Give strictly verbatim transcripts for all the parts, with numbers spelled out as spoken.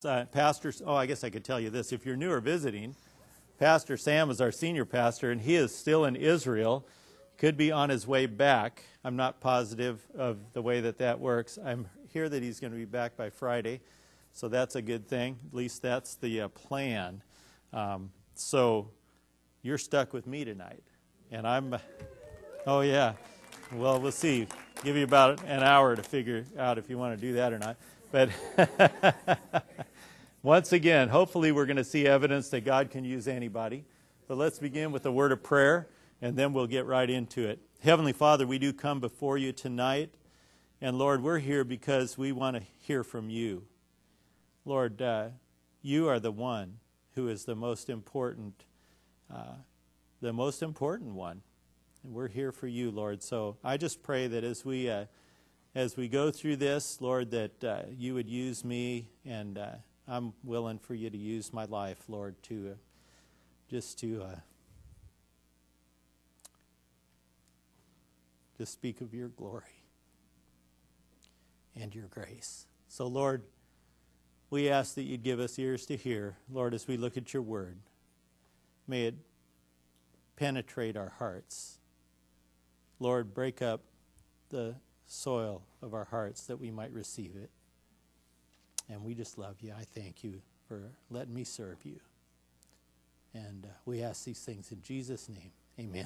Uh, Pastor, oh, I guess I could tell you this. If you're new or visiting, Pastor Sam is our senior pastor, and he is still in Israel. Could be on his way back. I'm not positive of the way that that works. I'm here that he's going to be back by Friday, so that's a good thing. At least that's the uh, plan. Um, so you're stuck with me tonight, and I'm. Uh, oh yeah. Well, we'll see. Give you about an hour to figure out if you want to do that or not. But once again, hopefully we're going to see evidence that God can use anybody. But let's begin with a word of prayer, and then we'll get right into it. Heavenly Father, we do come before you tonight. And Lord, we're here because we want to hear from you. Lord, uh, you are the one who is the most important, uh, the most important one. And we're here for you, Lord. So I just pray that as we uh, as we go through this, Lord, that uh, you would use me, and uh, I'm willing for you to use my life, Lord, to uh, just to uh, to speak of your glory and your grace. So, Lord, we ask that you'd give us ears to hear, Lord, as we look at your word. May it penetrate our hearts. Lord, break up the soil of our hearts that we might receive it. And we just love you. I thank you for letting me serve you. And uh, we ask these things in Jesus' name. Amen.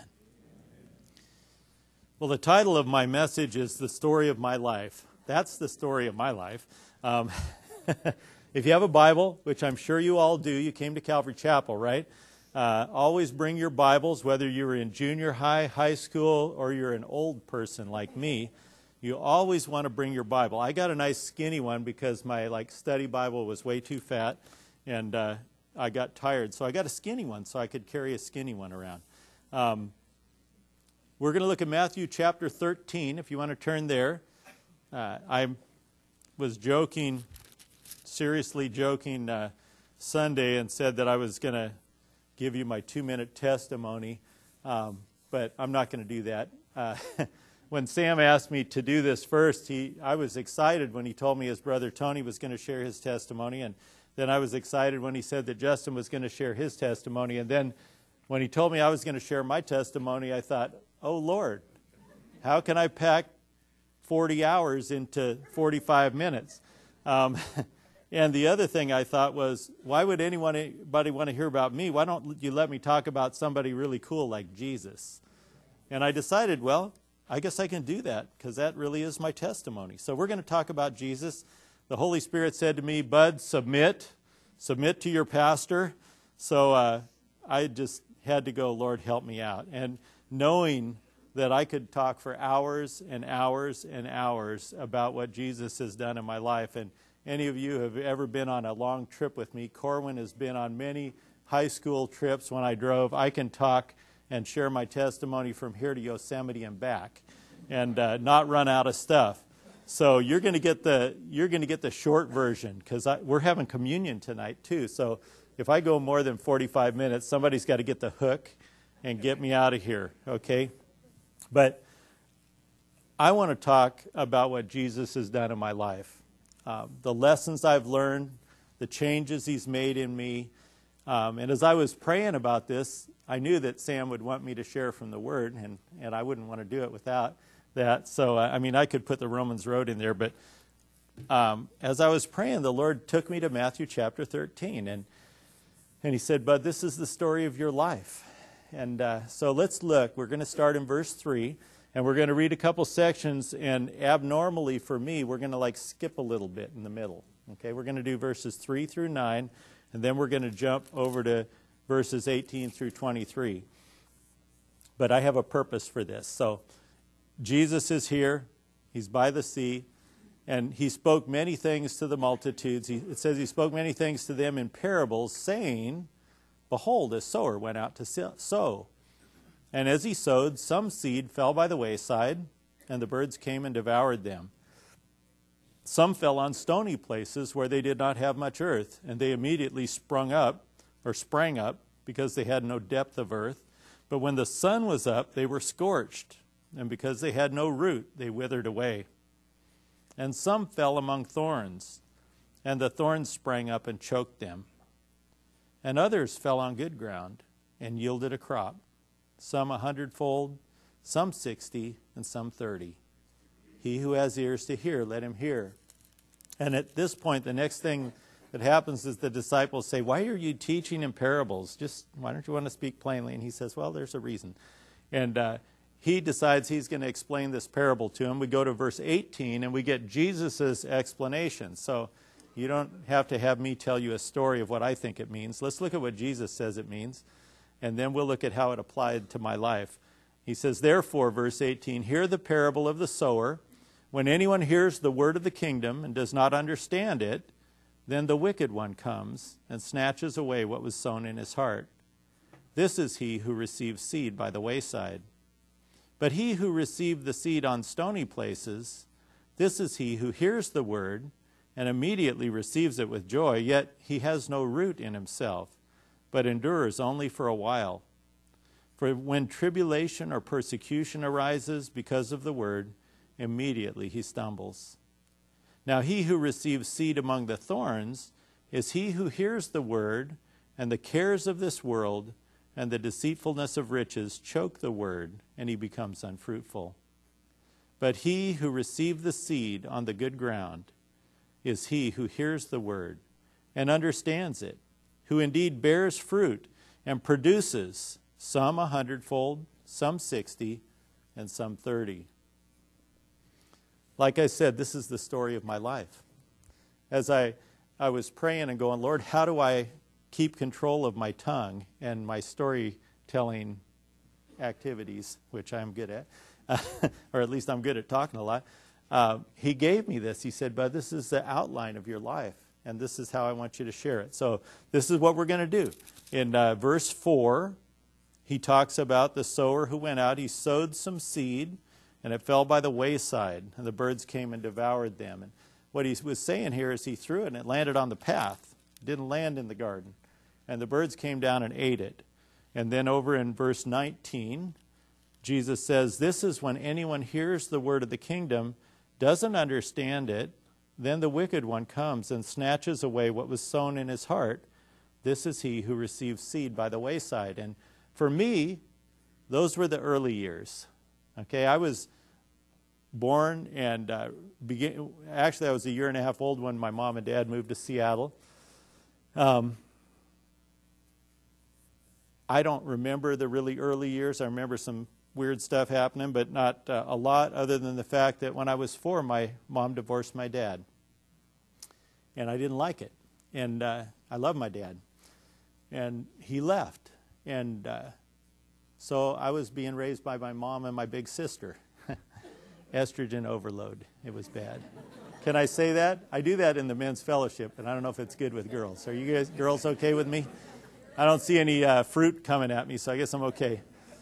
Well, the title of my message is The Story of My Life. That's the story of my life. Um, if you have a Bible, which I'm sure you all do, you came to Calvary Chapel, right? Uh, always bring your Bibles, whether you were in junior high, high school, or you're an old person like me. You always want to bring your Bible. I got a nice skinny one because my like study Bible was way too fat, and uh, I got tired. So I got a skinny one so I could carry a skinny one around. Um, we're going to look at Matthew chapter thirteen, if you want to turn there. Uh, I was joking, seriously joking uh, Sunday, and said that I was going to give you my two-minute testimony, um, but I'm not going to do that. Uh, when Sam asked me to do this first, he I was excited when he told me his brother Tony was going to share his testimony, and then I was excited when he said that Justin was going to share his testimony, and then when he told me I was going to share my testimony, I thought, oh, Lord, how can I pack forty hours into forty-five minutes? Um, And the other thing I thought was, why would anyone, anybody want to hear about me? Why don't you let me talk about somebody really cool like Jesus? And I decided, well, I guess I can do that because that really is my testimony. So we're going to talk about Jesus. The Holy Spirit said to me, Bud, submit. Submit to your pastor. So uh, I just had to go, Lord, help me out. And knowing that I could talk for hours and hours and hours about what Jesus has done in my life. And any of you have ever been on a long trip with me, Corwin has been on many high school trips when I drove. I can talk and share my testimony from here to Yosemite and back, and uh, not run out of stuff. So you're going to get the you're going to get the short version because we're having communion tonight too. So if I go more than forty-five minutes, somebody's got to get the hook and get me out of here. Okay, but I want to talk about what Jesus has done in my life. Uh, the lessons I've learned, the changes he's made in me. Um, and as I was praying about this, I knew that Sam would want me to share from the Word, and, and I wouldn't want to do it without that. So, uh, I mean, I could put the Romans Road in there, but um, as I was praying, the Lord took me to Matthew chapter thirteen, and, and he said, Bud, this is the story of your life. And uh, so let's look. We're going to start in verse three. And we're going to read a couple sections, and abnormally for me, we're going to like skip a little bit in the middle. Okay, we're going to do verses three through nine, and then we're going to jump over to verses eighteen through twenty-three. But I have a purpose for this. So Jesus is here. He's by the sea, and he spoke many things to the multitudes. He, it says he spoke many things to them in parables, saying, Behold, a sower went out to sow. And as he sowed, some seed fell by the wayside, and the birds came and devoured them. Some fell on stony places where they did not have much earth, and they immediately sprung up, or sprang up, because they had no depth of earth. But when the sun was up, they were scorched, and because they had no root, they withered away. And some fell among thorns, and the thorns sprang up and choked them. And others fell on good ground and yielded a crop, some a hundredfold, some sixty, and some thirty. He who has ears to hear, let him hear. And at this point, the next thing that happens is the disciples say, why are you teaching in parables? Just, why don't you want to speak plainly? And he says, well, there's a reason. And uh, he decides he's going to explain this parable to him. We go to verse eighteen, and we get Jesus' explanation. So you don't have to have me tell you a story of what I think it means. Let's look at what Jesus says it means, and then we'll look at how it applied to my life. He says, therefore, verse eighteen, hear the parable of the sower. When anyone hears the word of the kingdom and does not understand it, then the wicked one comes and snatches away what was sown in his heart. This is he who receives seed by the wayside. But he who received the seed on stony places, this is he who hears the word and immediately receives it with joy, yet he has no root in himself, but endures only for a while. For when tribulation or persecution arises because of the word, immediately he stumbles. Now he who receives seed among the thorns is he who hears the word, and the cares of this world and the deceitfulness of riches choke the word, and he becomes unfruitful. But he who received the seed on the good ground is he who hears the word and understands it, who indeed bears fruit and produces some a hundredfold, some sixty, and some thirty. Like I said, this is the story of my life. As I, I was praying and going, Lord, how do I keep control of my tongue and my storytelling activities, which I'm good at, uh, or at least I'm good at talking a lot. Uh, he gave me this. He said, Bud, this is the outline of your life, and this is how I want you to share it. So this is what we're going to do. In uh, verse four, he talks about the sower who went out. He sowed some seed, and it fell by the wayside, and the birds came and devoured them. And what he was saying here is he threw it, and it landed on the path. It didn't land in the garden. And the birds came down and ate it. And then over in verse nineteen, Jesus says, this is when anyone hears the word of the kingdom, doesn't understand it, then the wicked one comes and snatches away what was sown in his heart. This is he who receives seed by the wayside. And for me, those were the early years. Okay, I was born and uh, begin, actually I was a year and a half old when my mom and dad moved to Seattle. Um, I don't remember the really early years. I remember some weird stuff happening, but not uh, a lot, other than the fact that when I was four, my mom divorced my dad. And I didn't like it. And uh, I love my dad. And he left. And uh, so I was being raised by my mom and my big sister. Estrogen overload. It was bad. Can I say that? I do that in the men's fellowship, and I don't know if it's good with girls. Are you guys, girls okay with me? I don't see any uh, fruit coming at me, so I guess I'm okay.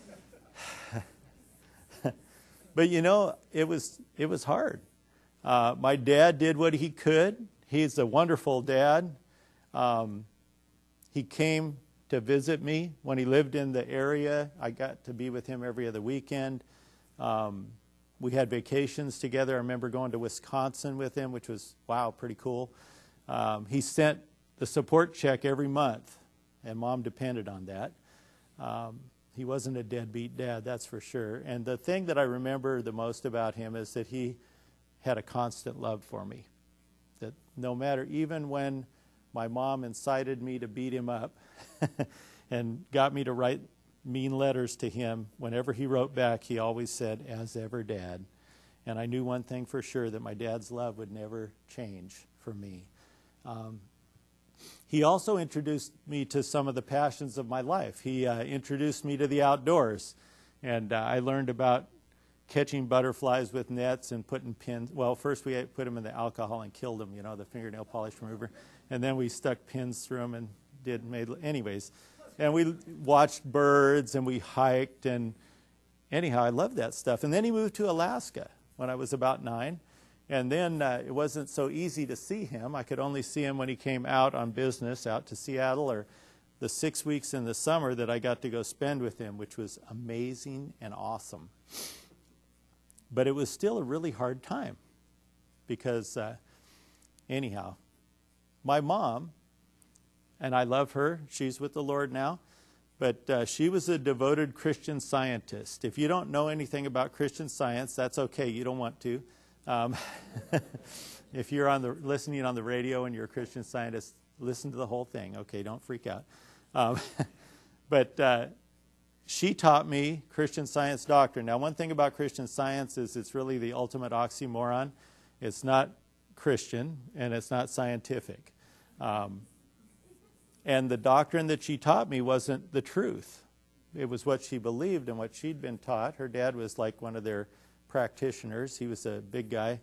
But you know, it was it was hard. Uh, my dad did what he could. He's a wonderful dad. Um, he came to visit me when he lived in the area. I got to be with him every other weekend. Um, we had vacations together. I remember going to Wisconsin with him, which was, wow, pretty cool. Um, he sent the support check every month, and Mom depended on that. Um, he wasn't a deadbeat dad, that's for sure. And the thing that I remember the most about him is that he had a constant love for me. That no matter, even when my mom incited me to beat him up and got me to write mean letters to him, whenever he wrote back, he always said, as ever, Dad. And I knew one thing for sure, that my dad's love would never change for me. Um, he also introduced me to some of the passions of my life. He uh, introduced me to the outdoors. And uh, I learned about catching butterflies with nets and putting pins. Well, first we put them in the alcohol and killed them, you know, the fingernail polish remover. And then we stuck pins through them and did, made, anyways. And we watched birds and we hiked, and anyhow, I loved that stuff. And then he moved to Alaska when I was about nine. And then uh, it wasn't so easy to see him. I could only see him when he came out on business, out to Seattle, or the six weeks in the summer that I got to go spend with him, which was amazing and awesome. But it was still a really hard time because, uh, anyhow, my mom, and I love her, she's with the Lord now, but uh, she was a devoted Christian Scientist. If you don't know anything about Christian Science, that's okay, you don't want to. Um, if you're on the listening on the radio and you're a Christian Scientist, listen to the whole thing, okay, don't freak out. Um, but uh, she taught me Christian Science doctrine. Now, one thing about Christian Science is it's really the ultimate oxymoron. It's not Christian, and it's not scientific. Um, and the doctrine that she taught me wasn't the truth. It was what she believed and what she'd been taught. Her dad was like one of their practitioners. He was a big guy.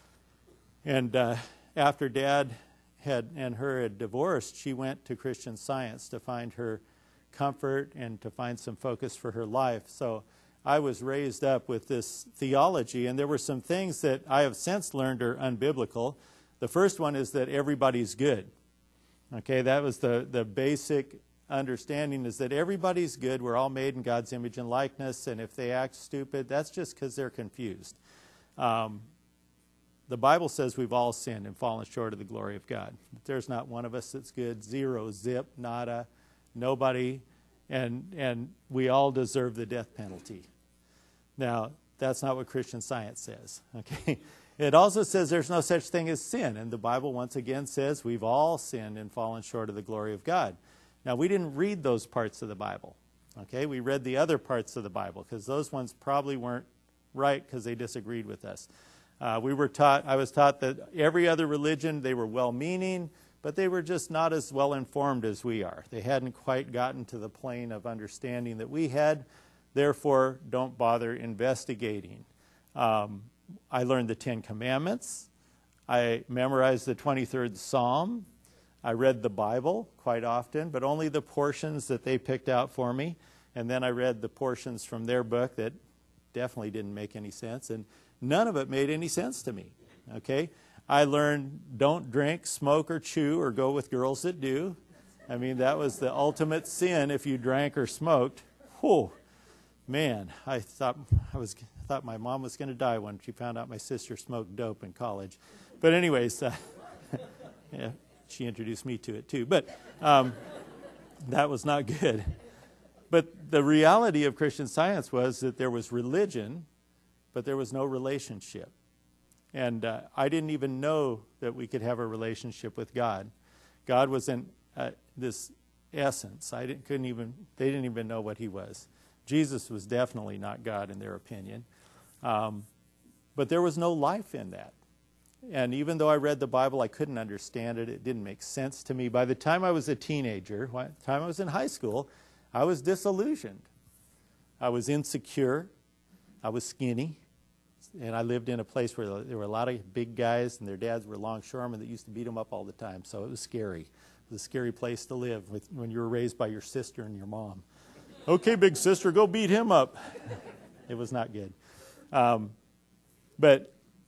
And uh, after Dad had and her had divorced, she went to Christian Science to find her comfort and to find some focus for her life. So I was raised up with this theology, and there were some things that I have since learned are unbiblical. The first one is that everybody's good. Okay, that was the, the basic understanding, is that everybody's good. We're all made in God's image and likeness, and if they act stupid, that's just because they're confused. Um, the Bible says we've all sinned and fallen short of the glory of God. There's not one of us that's good. Zero, zip, nada, nobody, and and we all deserve the death penalty. Now, that's not what Christian Science says, okay? It also says there's no such thing as sin, and the Bible once again says we've all sinned and fallen short of the glory of God. Now, we didn't read those parts of the Bible, okay? We read the other parts of the Bible, because those ones probably weren't right because they disagreed with us. Uh, we were taught, I was taught that every other religion, they were well-meaning, but they were just not as well-informed as we are. They hadn't quite gotten to the plane of understanding that we had. Therefore, don't bother investigating. Um, I learned the Ten Commandments. I memorized the twenty-third Psalm. I read the Bible quite often, but only the portions that they picked out for me. And then I read the portions from their book that definitely didn't make any sense, and none of it made any sense to me, okay? I learned don't drink, smoke, or chew, or go with girls that do. I mean, that was the ultimate sin if you drank or smoked. Whew. Man, I thought I was thought my mom was going to die when she found out my sister smoked dope in college. But anyways, uh, yeah, she introduced me to it too. But um, that was not good. But the reality of Christian Science was that there was religion, but there was no relationship. And uh, I didn't even know that we could have a relationship with God. God was in uh, this essence. I didn't, couldn't even. They didn't even know what He was. Jesus was definitely not God in their opinion. Um, but there was no life in that. And even though I read the Bible, I couldn't understand it. It didn't make sense to me. By the time I was a teenager, by the time I was in high school, I was disillusioned. I was insecure. I was skinny. And I lived in a place where there were a lot of big guys, and their dads were longshoremen that used to beat them up all the time. So it was scary. It was a scary place to live with, when you were raised by your sister and your mom. Okay, big sister, go beat him up. It was not good. Um, but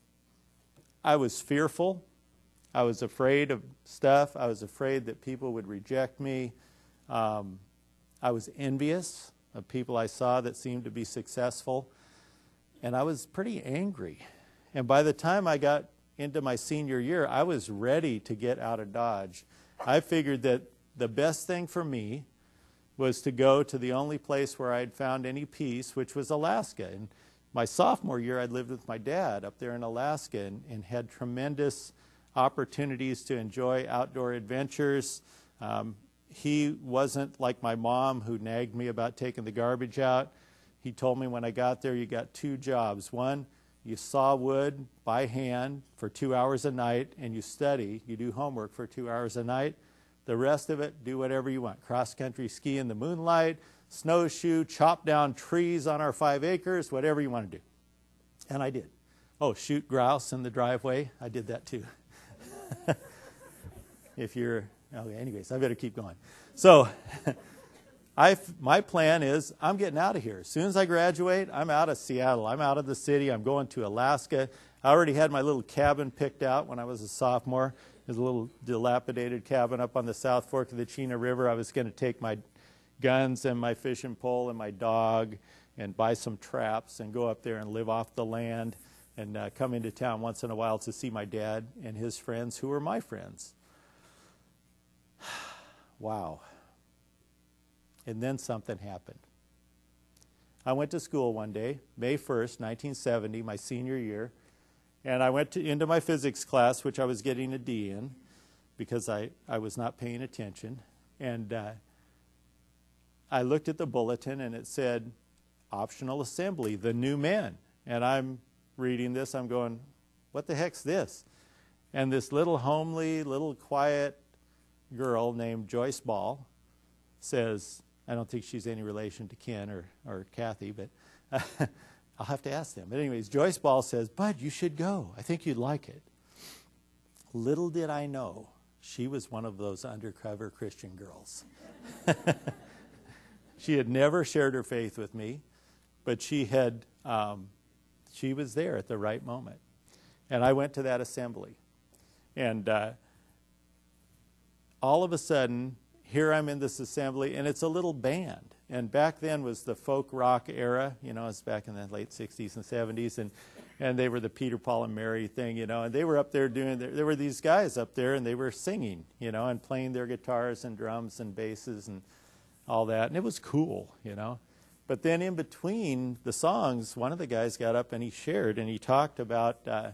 I was fearful. I was afraid of stuff. I was afraid that people would reject me. Um, I was envious of people I saw that seemed to be successful. And I was pretty angry. And by the time I got into my senior year, I was ready to get out of Dodge. I figured that the best thing for me was to go to the only place where I'd found any peace, which was Alaska. And my sophomore year, I'd lived with my dad up there in Alaska and, and had tremendous opportunities to enjoy outdoor adventures. Um, he wasn't like my mom, who nagged me about taking the garbage out. He told me when I got there, you got two jobs. One, you saw wood by hand for two hours a night, and you study. You do homework for two hours a night. The rest of it, do whatever you want. Cross-country ski in the moonlight, snowshoe, chop down trees on our five acres, whatever you want to do. And I did. Oh, shoot grouse in the driveway. I did that too. If you're, okay, anyways, I better keep going. So I, my plan is I'm getting out of here. As soon as I graduate, I'm out of Seattle. I'm out of the city. I'm going to Alaska. I already had my little cabin picked out when I was a sophomore. There's a little dilapidated cabin up on the South Fork of the Chena River. I was going to take my guns and my fishing pole and my dog and buy some traps and go up there and live off the land and uh, come into town once in a while to see my dad and his friends who were my friends. wow. And then something happened. I went to school one day, May first, nineteen seventy, my senior year, and I went to, into my physics class, which I was getting a D in because I, I was not paying attention. And uh, I looked at the bulletin, and it said, optional assembly, the new men. And I'm reading this, I'm going, what the heck's this? And this little homely, little quiet girl named Joyce Ball says, I don't think she's any relation to Ken or, or Kathy, but uh, I'll have to ask them. But anyways, Joyce Ball says, Bud, you should go. I think you'd like it. Little did I know, she was one of those undercover Christian girls. She had never shared her faith with me, but she had, um, she was there at the right moment. And I went to that assembly. And uh, all of a sudden, here I'm in this assembly, and it's a little band. And back then was the folk rock era, you know, it's back in the late sixties and seventies, and, and they were the Peter, Paul, and Mary thing, you know, and they were up there doing, their, there were these guys up there, and they were singing, you know, and playing their guitars and drums and basses and all that, and it was cool, you know. But then in between the songs, one of the guys got up and he shared, and he talked about uh,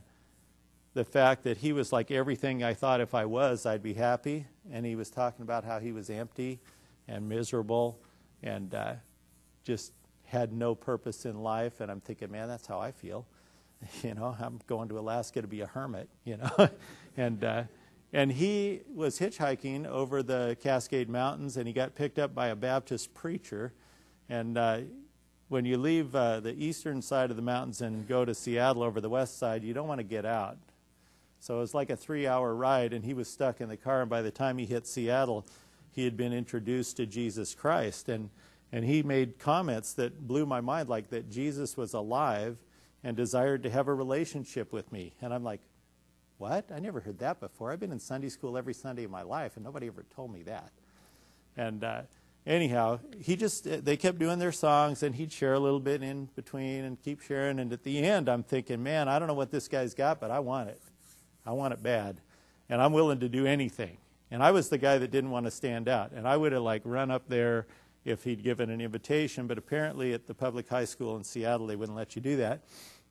the fact that he was like everything I thought if I was, I'd be happy. And he was talking about how he was empty and miserable and uh, just had no purpose in life. And I'm thinking, man, that's how I feel. You know, I'm going to Alaska to be a hermit, you know. and uh, and he was hitchhiking over the Cascade Mountains, and he got picked up by a Baptist preacher. And uh, when you leave uh, the eastern side of the mountains and go to Seattle over the west side, you don't want to get out. So it was like a three-hour ride, and he was stuck in the car. And by the time he hit Seattle, he had been introduced to Jesus Christ. And, and he made comments that blew my mind, like that Jesus was alive and desired to have a relationship with me. And I'm like, what? I never heard that before. I've been in Sunday school every Sunday of my life, and nobody ever told me that. And uh, anyhow, he just, they kept doing their songs, and he'd share a little bit in between and keep sharing. And at the end, I'm thinking, man, I don't know what this guy's got, but I want it. I want it bad. And I'm willing to do anything. And I was the guy that didn't want to stand out. And I would have like run up there if he'd given an invitation, but apparently at the public high school in Seattle, they wouldn't let you do that.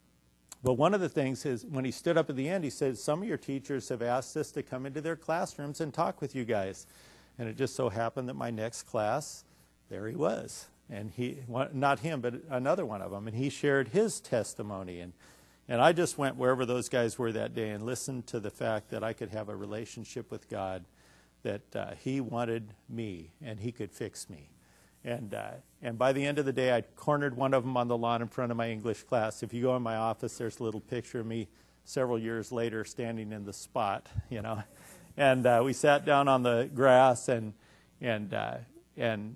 But one of the things is when he stood up at the end, he said, some of your teachers have asked us to come into their classrooms and talk with you guys. And it just so happened that my next class, there he was. And he, not him, but another one of them. And he shared his testimony. And And I just went wherever those guys were that day and listened to the fact that I could have a relationship with God, that uh, he wanted me and he could fix me. And uh, and by the end of the day, I cornered one of them on the lawn in front of my English class. If you go in my office, there's a little picture of me several years later standing in the spot, you know. And uh, we sat down on the grass, and and uh, and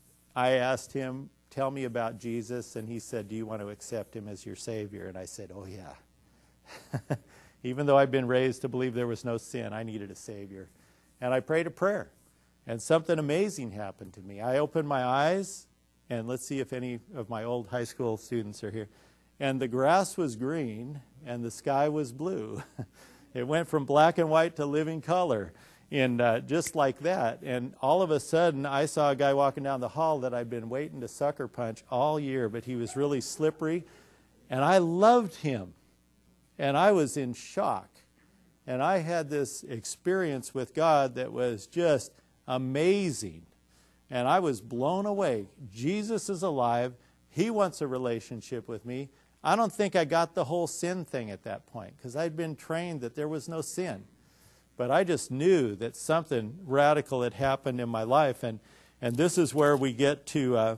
I asked him, tell me about Jesus, and he said, do you want to accept him as your Savior? And I said, oh yeah. Even though I've been raised to believe there was no sin, I needed a Savior. And I prayed a prayer, and something amazing happened to me. I opened my eyes, and let's see if any of my old high school students are here, and the grass was green, and the sky was blue. It went from black and white to living color. And uh, just like that, and all of a sudden, I saw a guy walking down the hall that I'd been waiting to sucker punch all year, but he was really slippery, and I loved him, and I was in shock. And I had this experience with God that was just amazing, and I was blown away. Jesus is alive. He wants a relationship with me. I don't think I got the whole sin thing at that point, because I'd been trained that there was no sin. But I just knew that something radical had happened in my life. And, and this is where we get to, uh,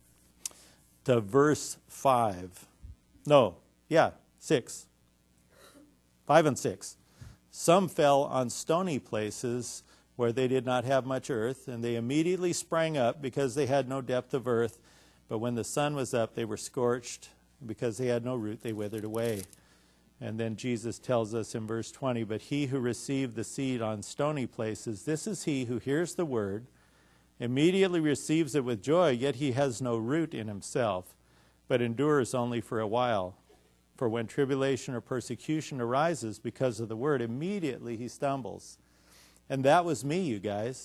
to verse five. No, yeah, six. Five and six. Some fell on stony places where they did not have much earth, and they immediately sprang up because they had no depth of earth. But when the sun was up, they were scorched. Because they had no root, they withered away. And then Jesus tells us in verse twenty, but he who received the seed on stony places, this is he who hears the word, immediately receives it with joy, yet he has no root in himself, but endures only for a while. For when tribulation or persecution arises because of the word, immediately he stumbles. And that was me, you guys.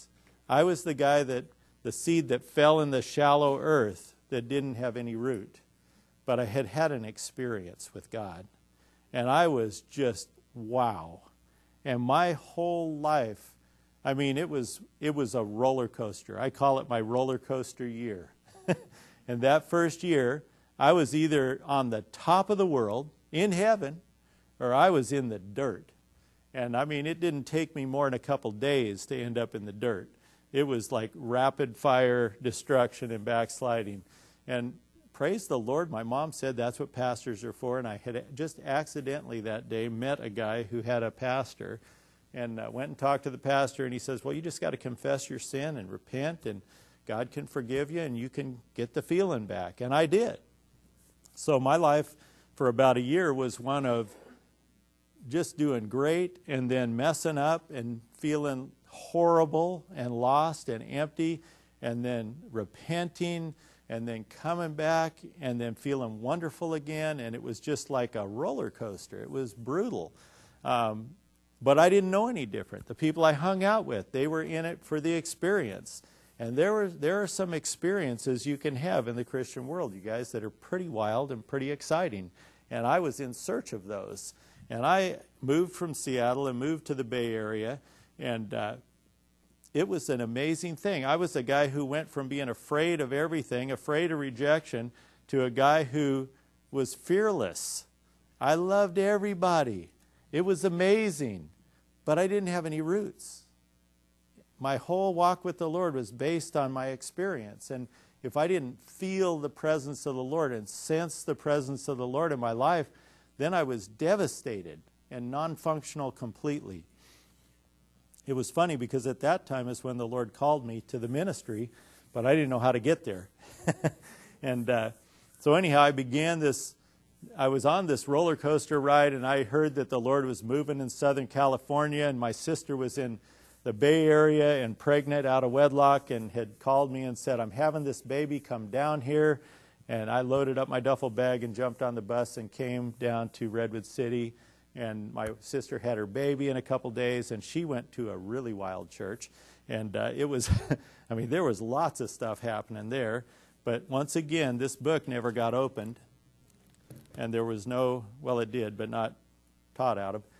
I was the guy that, the seed that fell in the shallow earth that didn't have any root. But I had had an experience with God. And I was just, wow. And my whole life, I mean, it was it was a roller coaster. I call it my roller coaster year. And that first year, I was either on the top of the world, in heaven, or I was in the dirt. And I mean, it didn't take me more than a couple days to end up in the dirt. It was like rapid fire destruction and backsliding. And praise the Lord, my mom said that's what pastors are for. And I had just accidentally that day met a guy who had a pastor, and uh, went and talked to the pastor, and he says, well, you just got to confess your sin and repent, and God can forgive you, and you can get the feeling back. And I did. So my life for about a year was one of just doing great and then messing up and feeling horrible and lost and empty, and then repenting and then coming back and then feeling wonderful again. And it was just like a roller coaster. It was brutal. Um, but I didn't know any different. The people I hung out with, they were in it for the experience. And there were there are some experiences you can have in the Christian world, you guys, that are pretty wild and pretty exciting. And I was in search of those. And I moved from Seattle and moved to the Bay Area, and uh, it was an amazing thing. I was a guy who went from being afraid of everything, afraid of rejection, to a guy who was fearless. I loved everybody. It was amazing, but I didn't have any roots. My whole walk with the Lord was based on my experience, and if I didn't feel the presence of the Lord and sense the presence of the Lord in my life, then I was devastated and non-functional completely. It was funny because at that time is when the Lord called me to the ministry, but I didn't know how to get there. and uh, so anyhow, I began this, I was on this roller coaster ride, and I heard that the Lord was moving in Southern California, and my sister was in the Bay Area and pregnant out of wedlock, and had called me and said, I'm having this baby, come down here. And I loaded up my duffel bag and jumped on the bus and came down to Redwood City. And my sister had her baby in a couple days, and she went to a really wild church. And uh, it was, I mean, there was lots of stuff happening there. But once again, this book never got opened. And there was no, well, it did, but not taught out of.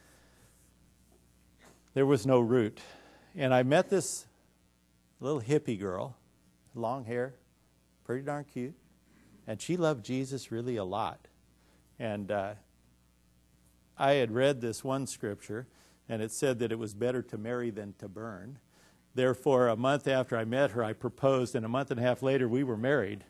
There was no root. And I met this little hippie girl, long hair, pretty darn cute. And she loved Jesus really a lot. And uh, I had read this one scripture, and it said that it was better to marry than to burn. Therefore, a month after I met her, I proposed, and a month and a half later, we were married.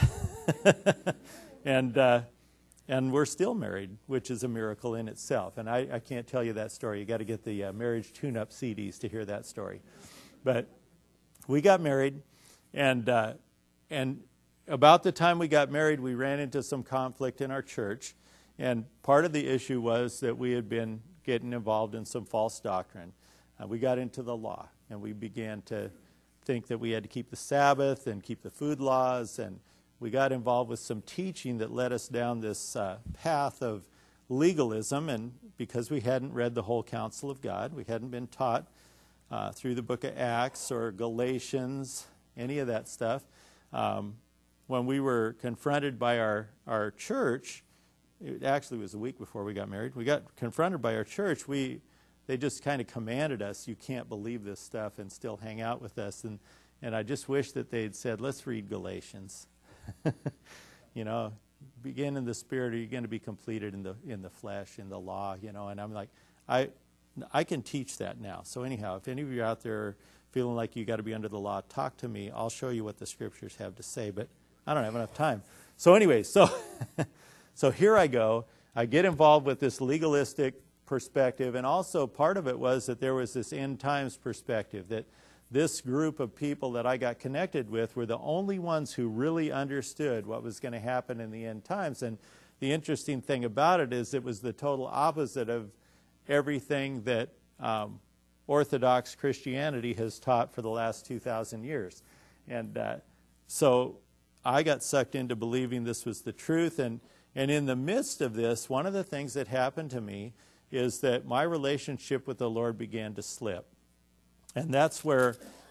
and uh, and we're still married, which is a miracle in itself. And I, I can't tell you that story. You got to get the uh, marriage tune-up C Ds to hear that story. But we got married, and uh, and. About the time we got married, we ran into some conflict in our church, and part of the issue was that we had been getting involved in some false doctrine. Uh, we got into the law, and we began to think that we had to keep the Sabbath and keep the food laws, and we got involved with some teaching that led us down this uh, path of legalism, and because we hadn't read the whole counsel of God, we hadn't been taught uh, through the book of Acts or Galatians, any of that stuff. Um, When we were confronted by our, our church, it actually was a week before we got married, we got confronted by our church. We, they just kind of commanded us, you can't believe this stuff and still hang out with us. And, and I just wish that they'd said, let's read Galatians. you know, begin in the spirit, or you're going to be completed in the in the flesh, in the law, you know. And I'm like, I, I can teach that now. So anyhow, if any of you out there feeling like you got to be under the law, talk to me. I'll show you what the scriptures have to say. But I don't have enough time. So anyway, so so here I go. I get involved with this legalistic perspective, and also part of it was that there was this end times perspective, that this group of people that I got connected with were the only ones who really understood what was going to happen in the end times. And the interesting thing about it is it was the total opposite of everything that um, Orthodox Christianity has taught for the last two thousand years. And uh, so I got sucked into believing this was the truth, and, and in the midst of this, one of the things that happened to me is that my relationship with the Lord began to slip. And that's where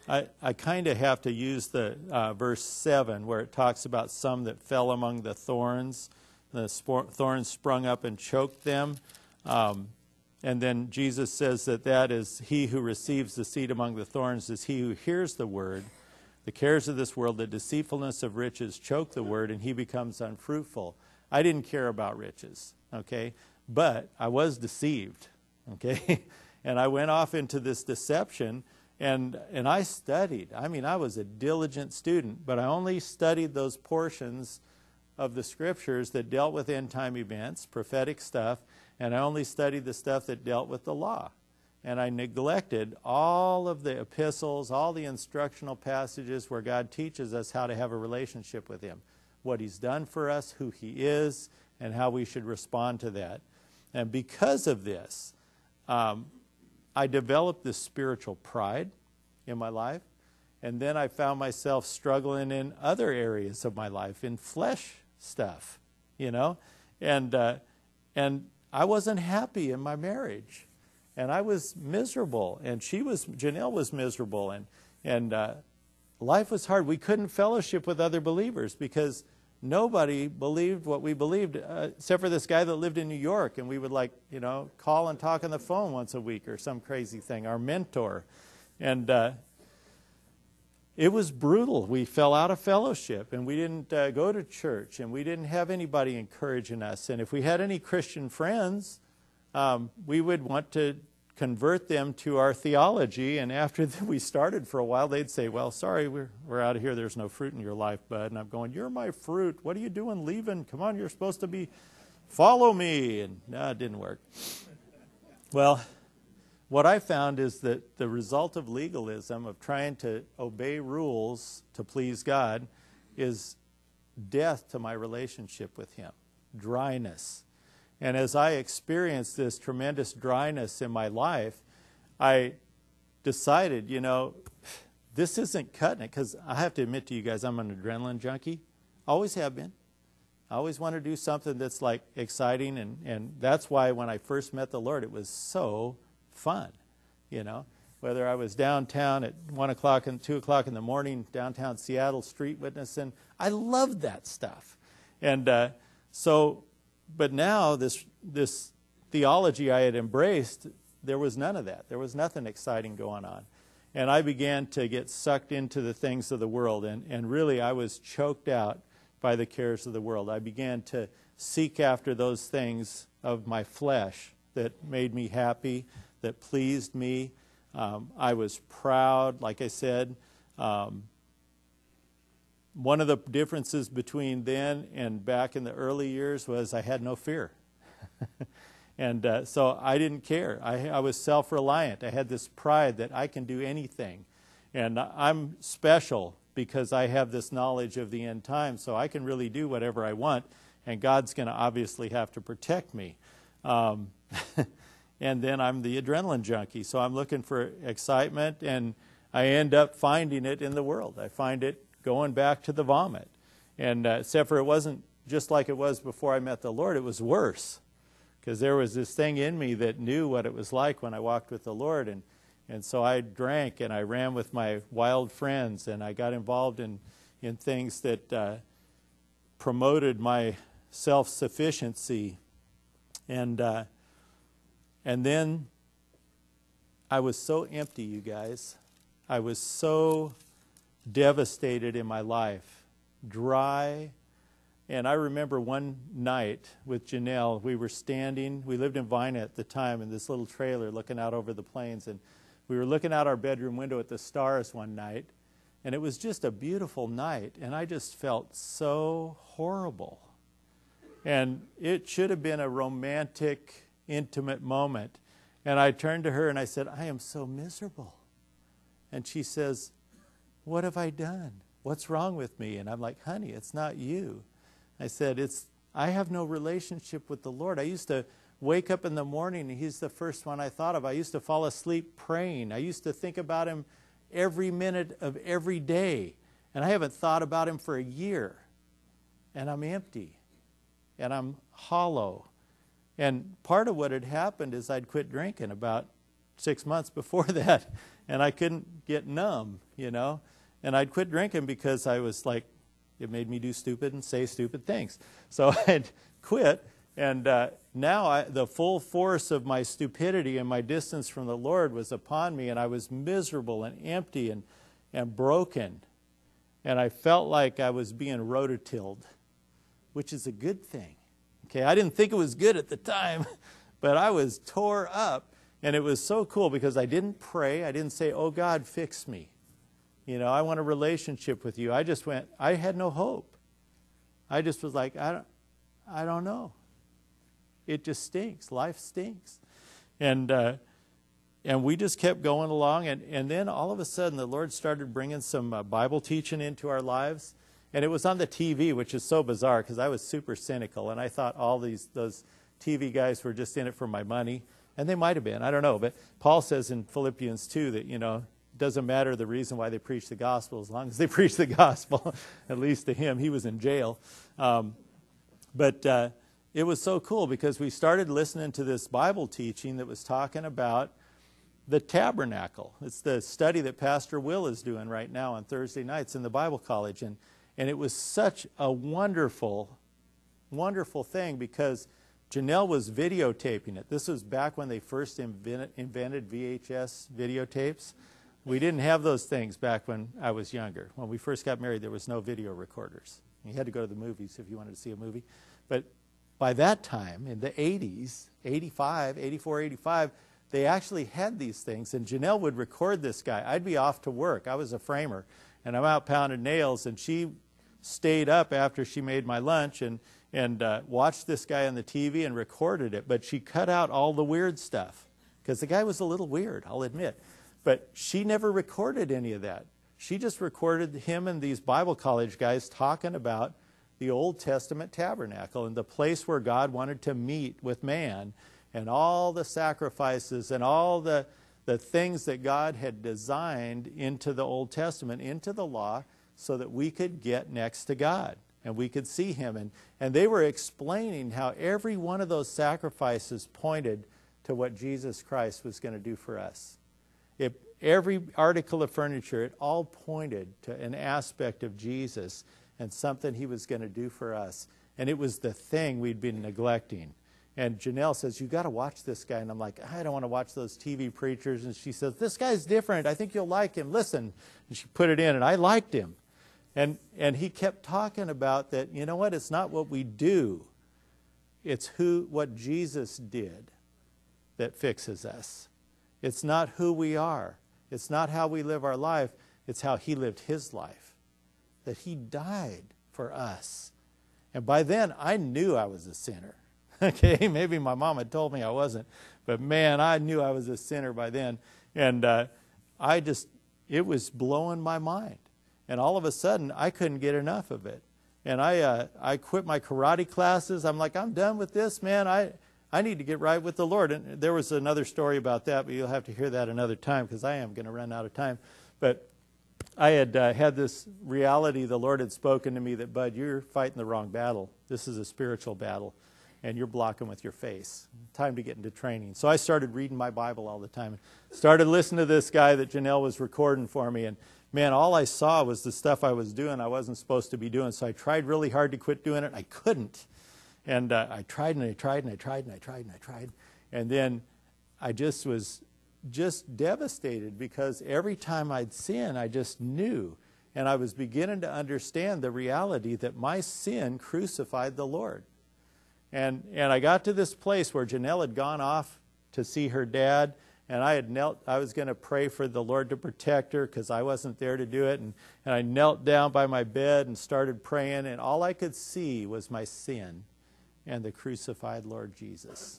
I, I kind of have to use the uh, verse seven where it talks about some that fell among the thorns. The spor- thorns sprung up and choked them. Um, and then Jesus says that that is he who receives the seed among the thorns is he who hears the word. The cares of this world, the deceitfulness of riches choke the word, and he becomes unfruitful. I didn't care about riches, okay? But I was deceived, okay? And I went off into this deception, and and I studied. I mean, I was a diligent student, but I only studied those portions of the scriptures that dealt with end-time events, prophetic stuff, and I only studied the stuff that dealt with the law. And I neglected all of the epistles, all the instructional passages where God teaches us how to have a relationship with him, what he's done for us, who he is, and how we should respond to that. And because of this, um, I developed this spiritual pride in my life, and then I found myself struggling in other areas of my life, in flesh stuff, you know, and uh, and I wasn't happy in my marriage, and I was miserable, and she was, Janelle was miserable, and and uh, life was hard. We couldn't fellowship with other believers because nobody believed what we believed, uh, except for this guy that lived in New York, and we would like, you know, call and talk on the phone once a week or some crazy thing, our mentor. And uh, it was brutal. We fell out of fellowship, and we didn't uh, go to church, and we didn't have anybody encouraging us. And if we had any Christian friends, um, we would want to convert them to our theology, and after we started for a while, they'd say, well, sorry, we're, we're out of here. There's no fruit in your life, bud. And I'm going, you're my fruit. What are you doing leaving? Come on, you're supposed to be, follow me. And no, it didn't work. Well, what I found is that the result of legalism, of trying to obey rules to please God, is death to my relationship with him, dryness. And as I experienced this tremendous dryness in my life, I decided, you know, this isn't cutting it, because I have to admit to you guys, I'm an adrenaline junkie. Always have been. I always want to do something that's like exciting, and, and that's why when I first met the Lord, it was so fun, you know. Whether I was downtown at one o'clock and two o'clock in the morning, downtown Seattle, street witnessing, I loved that stuff. And uh, so... But now this this theology I had embraced, there was none of that. There was nothing exciting going on. And I began to get sucked into the things of the world. And, and really I was choked out by the cares of the world. I began to seek after those things of my flesh that made me happy, that pleased me. Um, I was proud, like I said. Um, One of the differences between then and back in the early years was I had no fear. and uh, so I didn't care. I, I was self-reliant. I had this pride that I can do anything. And I'm special because I have this knowledge of the end time, so I can really do whatever I want, and God's going to obviously have to protect me. Um, and then I'm the adrenaline junkie, so I'm looking for excitement, and I end up finding it in the world. I find it going back to the vomit. And uh, except for it wasn't just like it was before I met the Lord, it was worse. Because there was this thing in me that knew what it was like when I walked with the Lord. And, and so I drank, and I ran with my wild friends, and I got involved in, in things that uh, promoted my self-sufficiency. And, uh, and then I was so empty, you guys. I was so devastated in my life, dry. And I remember one night with Janelle, we were standing, we lived in Vina at the time, in this little trailer looking out over the plains, and we were looking out our bedroom window at the stars one night, and it was just a beautiful night, and I just felt so horrible. And it should have been a romantic, intimate moment. And I turned to her and I said, I am so miserable. And she says, what have I done? What's wrong with me? And I'm like, honey, it's not you. I said, it's I have no relationship with the Lord. I used to wake up in the morning, and he's the first one I thought of. I used to fall asleep praying. I used to think about him every minute of every day. And I haven't thought about him for a year. And I'm empty. And I'm hollow. And part of what had happened is I'd quit drinking about six months before that. and I couldn't get numb, you know. And I'd quit drinking because I was like, it made me do stupid and say stupid things. So I'd quit, and uh, now I, the full force of my stupidity and my distance from the Lord was upon me, and I was miserable and empty and, and broken. And I felt like I was being rototilled, which is a good thing. Okay, I didn't think it was good at the time, but I was tore up. And it was so cool because I didn't pray. I didn't say, oh, God, fix me. You know, I want a relationship with you. I just went, I had no hope. I just was like, I don't, I don't know. It just stinks. Life stinks. And uh, and we just kept going along. And, and then all of a sudden, the Lord started bringing some uh, Bible teaching into our lives. And it was on the T V, which is so bizarre because I was super cynical. And I thought all these those T V guys were just in it for my money. And they might have been. I don't know. But Paul says in Philippians two that, you know, doesn't matter the reason why they preach the gospel as long as they preach the gospel, at least to him. He was in jail. Um, but uh, it was so cool because we started listening to this Bible teaching that was talking about the tabernacle. It's the study that Pastor Will is doing right now on Thursday nights in the Bible college. And, and it was such a wonderful, wonderful thing because Janelle was videotaping it. This was back when they first invented, invented V H S videotapes. We didn't have those things back when I was younger. When we first got married, there was no video recorders. You had to go to the movies if you wanted to see a movie. But by that time, in the eighties, eighty-five, eighty-four, eighty-five, they actually had these things. And Janelle would record this guy. I'd be off to work. I was a framer. And I'm out pounding nails. And she stayed up after she made my lunch and, and uh, watched this guy on the T V and recorded it. But she cut out all the weird stuff. Because the guy was a little weird, I'll admit. But she never recorded any of that. She just recorded him and these Bible college guys talking about the Old Testament tabernacle and the place where God wanted to meet with man and all the sacrifices and all the, the things that God had designed into the Old Testament, into the law, so that we could get next to God and we could see him. And, and they were explaining how every one of those sacrifices pointed to what Jesus Christ was going to do for us. It, every article of furniture, it all pointed to an aspect of Jesus and something he was going to do for us. And it was the thing we'd been neglecting. And Janelle says, you got to watch this guy. And I'm like, I don't want to watch those T V preachers. And she says, this guy's different. I think you'll like him. Listen. And she put it in, and I liked him. And, and he kept talking about that, you know what, it's not what we do. It's who, what Jesus did that fixes us. It's not who we are. It's not how we live our life. It's how he lived his life. That he died for us. And by then, I knew I was a sinner. Okay, maybe my mom had told me I wasn't. But man, I knew I was a sinner by then. And uh, I just, it was blowing my mind. And all of a sudden, I couldn't get enough of it. And I uh, I quit my karate classes. I'm like, I'm done with this, man. I... I need to get right with the Lord. And there was another story about that, but you'll have to hear that another time because I am going to run out of time. But I had uh, had this reality. The Lord had spoken to me that, Bud, you're fighting the wrong battle. This is a spiritual battle, and you're blocking with your face. Time to get into training. So I started reading my Bible all the time. Started listening to this guy that Janelle was recording for me. And, man, all I saw was the stuff I was doing I wasn't supposed to be doing. So I tried really hard to quit doing it. I couldn't. And uh, I tried and I tried and I tried and I tried and I tried. And then I just was just devastated because every time I'd sin, I just knew. And I was beginning to understand the reality that my sin crucified the Lord. And, and I got to this place where Janelle had gone off to see her dad. And I had knelt, I was going to pray for the Lord to protect her because I wasn't there to do it. And, and I knelt down by my bed and started praying. And all I could see was my sin and the crucified Lord Jesus.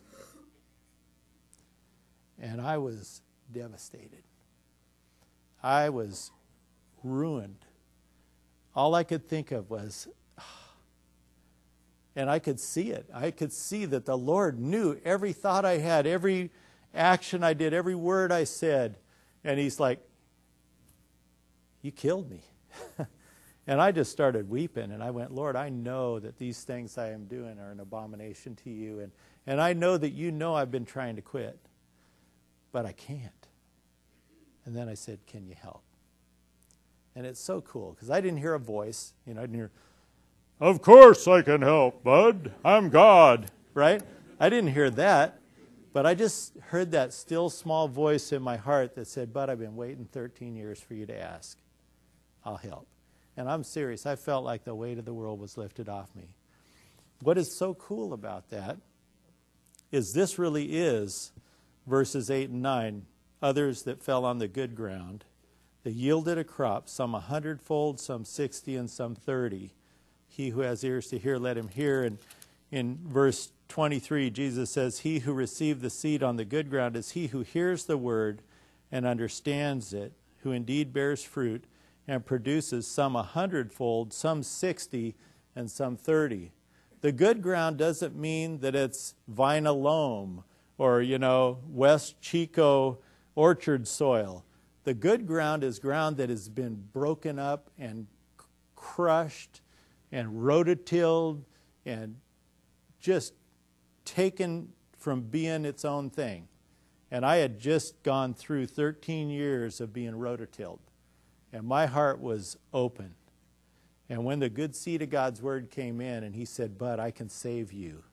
And I was devastated. I was ruined. All I could think of was, and I could see it. I could see that the Lord knew every thought I had, every action I did, every word I said. And he's like, you killed me. And I just started weeping, and I went, Lord, I know that these things I am doing are an abomination to you, and, and I know that you know I've been trying to quit, but I can't. And then I said, can you help? And it's so cool, because I didn't hear a voice. You know, I didn't hear, of course I can help, bud. I'm God, right? I didn't hear that, but I just heard that still small voice in my heart that said, bud, I've been waiting thirteen years for you to ask. I'll help. And I'm serious. I felt like the weight of the world was lifted off me. What is so cool about that is this really is verses eight and nine. Others that fell on the good ground, they yielded a crop, some a hundredfold, some sixty, and some thirty. He who has ears to hear, let him hear. And in verse twenty-three, Jesus says, he who received the seed on the good ground is he who hears the word and understands it, who indeed bears fruit and produces some a hundredfold, some sixty, and some thirty. The good ground doesn't mean that it's Vina Loam or, you know, West Chico orchard soil. The good ground is ground that has been broken up and crushed and rototilled and just taken from being its own thing. And I had just gone through thirteen years of being rototilled. And my heart was open. And when the good seed of God's word came in and he said, bud, I can save you.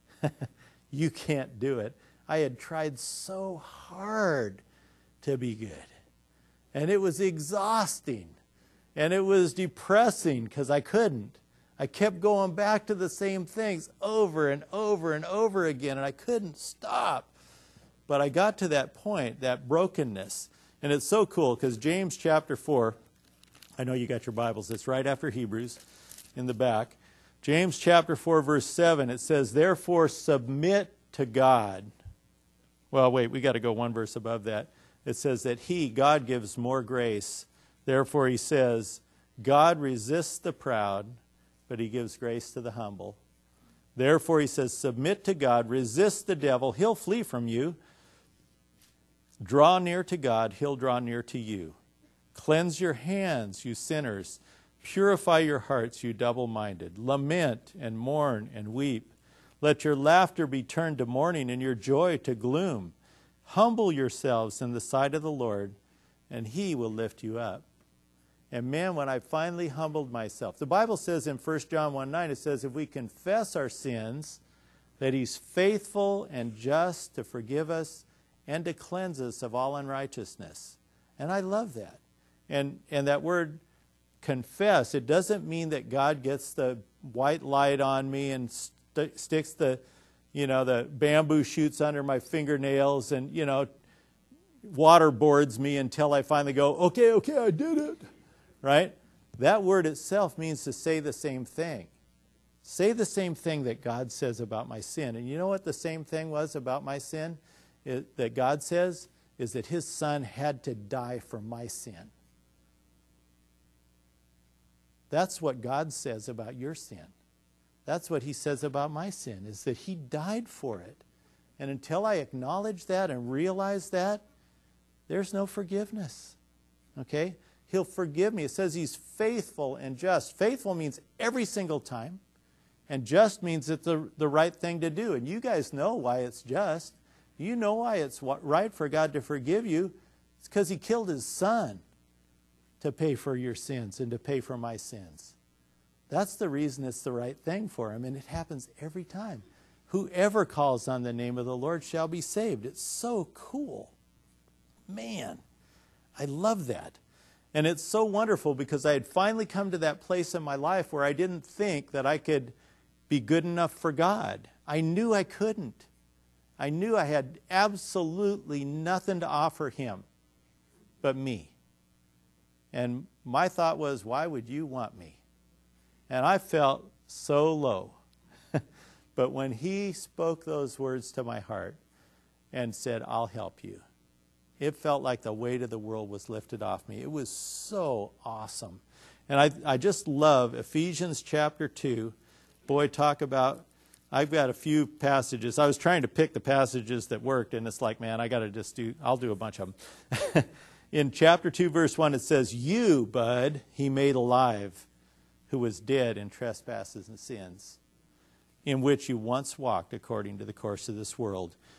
You can't do it. I had tried so hard to be good. And it was exhausting. And it was depressing because I couldn't. I kept going back to the same things over and over and over again, and I couldn't stop. But I got to that point, that brokenness. And it's so cool because James chapter four, I know you got your Bibles, it's right after Hebrews in the back. James chapter four, verse seven, it says, therefore submit to God. Well, wait, we got to go one verse above that. It says that he, God, gives more grace. Therefore, he says, God resists the proud, but he gives grace to the humble. Therefore, he says, submit to God, resist the devil, he'll flee from you. Draw near to God, he'll draw near to you. Cleanse your hands, you sinners. Purify your hearts, you double-minded. Lament and mourn and weep. Let your laughter be turned to mourning and your joy to gloom. Humble yourselves in the sight of the Lord, and he will lift you up. And man, when I finally humbled myself, the Bible says in First John one nine, it says, if we confess our sins, that he's faithful and just to forgive us and to cleanse us of all unrighteousness. And I love that. And, and that word confess, it doesn't mean that God gets the white light on me and st- sticks the, you know, the bamboo shoots under my fingernails and, you know, waterboards me until I finally go, okay, okay, I did it. Right? That word itself means to say the same thing. Say the same thing that God says about my sin. And you know what the same thing was about my sin? It, that God says is that his son had to die for my sin. That's what God says about your sin. That's what he says about my sin, is that he died for it. And until I acknowledge that and realize that, there's no forgiveness. Okay? He'll forgive me. It says he's faithful and just. Faithful means every single time. And just means it's the, the right thing to do. And you guys know why it's just. You know why it's right for God to forgive you. It's because he killed his son to pay for your sins and to pay for my sins. That's the reason it's the right thing for him. And it happens every time. Whoever calls on the name of the Lord shall be saved. It's so cool. Man, I love that. And it's so wonderful because I had finally come to that place in my life where I didn't think that I could be good enough for God. I knew I couldn't. I knew I had absolutely nothing to offer him but me. And my thought was, why would you want me? And I felt so low. But when he spoke those words to my heart and said, I'll help you, it felt like the weight of the world was lifted off me. It was so awesome. And I, I just love Ephesians chapter two. Boy, talk about, I've got a few passages. I was trying to pick the passages that worked, and it's like, man, I got to just do, I'll do a bunch of them. In chapter two, verse one, it says, you, bud, he made alive, who was dead in trespasses and sins, in which you once walked according to the course of this world,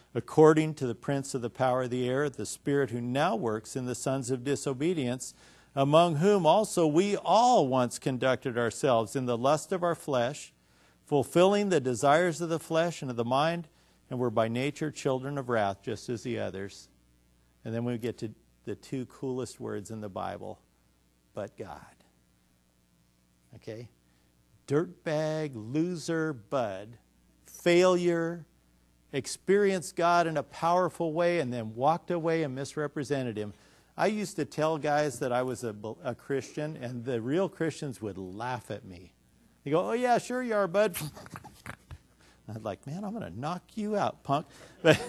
according to the prince of the power of the air, the spirit who now works in the sons of disobedience, among whom also we all once conducted ourselves in the lust of our flesh, fulfilling the desires of the flesh and of the mind, and were by nature children of wrath, just as the others. And then we get to the two coolest words in the Bible, but God. Okay? Dirtbag, loser, bud, failure, experienced God in a powerful way, and then walked away and misrepresented Him. I used to tell guys that I was a, a Christian, and the real Christians would laugh at me. They go, oh yeah, sure you are, bud. I'd like, man, I'm going to knock you out, punk. But,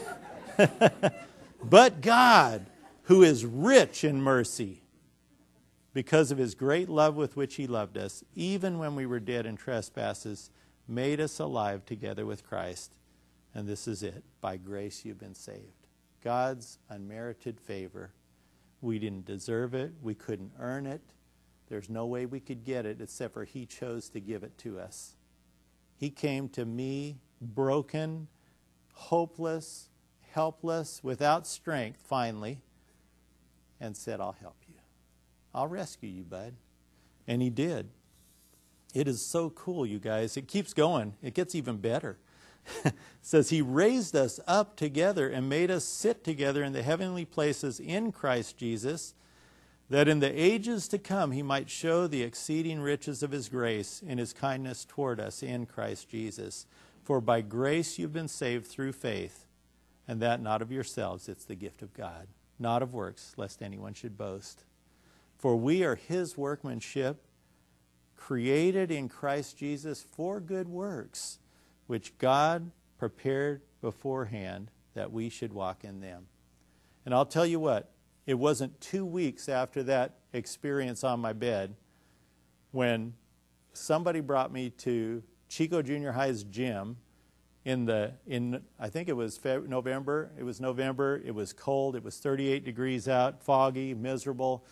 but God, who is rich in mercy, because of His great love with which He loved us, even when we were dead in trespasses, made us alive together with Christ. And this is it. By grace you've been saved. God's unmerited favor. We didn't deserve it. We couldn't earn it. There's no way we could get it except for He chose to give it to us. He came to me broken, hopeless, helpless, without strength, finally, and said, I'll help you. I'll rescue you, bud. And He did. It is so cool, you guys. It keeps going. It gets even better. It says He raised us up together and made us sit together in the heavenly places in Christ Jesus, that in the ages to come He might show the exceeding riches of His grace in His kindness toward us in Christ Jesus. For by grace you've been saved through faith, and that not of yourselves, it's the gift of God, not of works, lest anyone should boast. For we are His workmanship, created in Christ Jesus for good works, which God prepared beforehand that we should walk in them. And I'll tell you what, it wasn't two weeks after that experience on my bed when somebody brought me to Chico Junior High's gym in the, in I think it was February, November. It was November. It was cold. It was thirty-eight degrees out, foggy, miserable.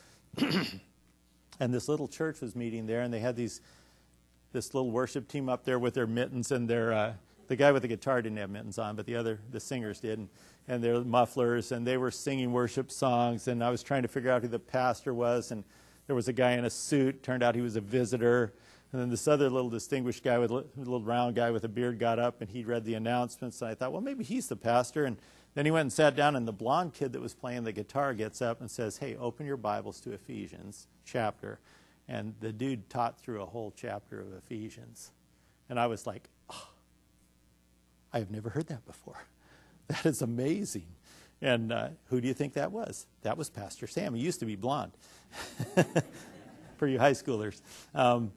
And this little church was meeting there, and they had these this little worship team up there with their mittens and their uh, the guy with the guitar didn't have mittens on, but the other the singers did, and, and their mufflers, and they were singing worship songs. And I was trying to figure out who the pastor was, and there was a guy in a suit. Turned out he was a visitor. And then this other little distinguished guy, with a little round guy with a beard, got up and he read the announcements. And I thought, well, maybe he's the pastor. And then he went and sat down, and the blonde kid that was playing the guitar gets up and says, hey, open your Bibles to Ephesians chapter. And the dude taught through a whole chapter of Ephesians. And I was like, oh, I have never heard that before. That is amazing. And uh, who do you think that was? That was Pastor Sam. He used to be blonde. For you high schoolers. Um,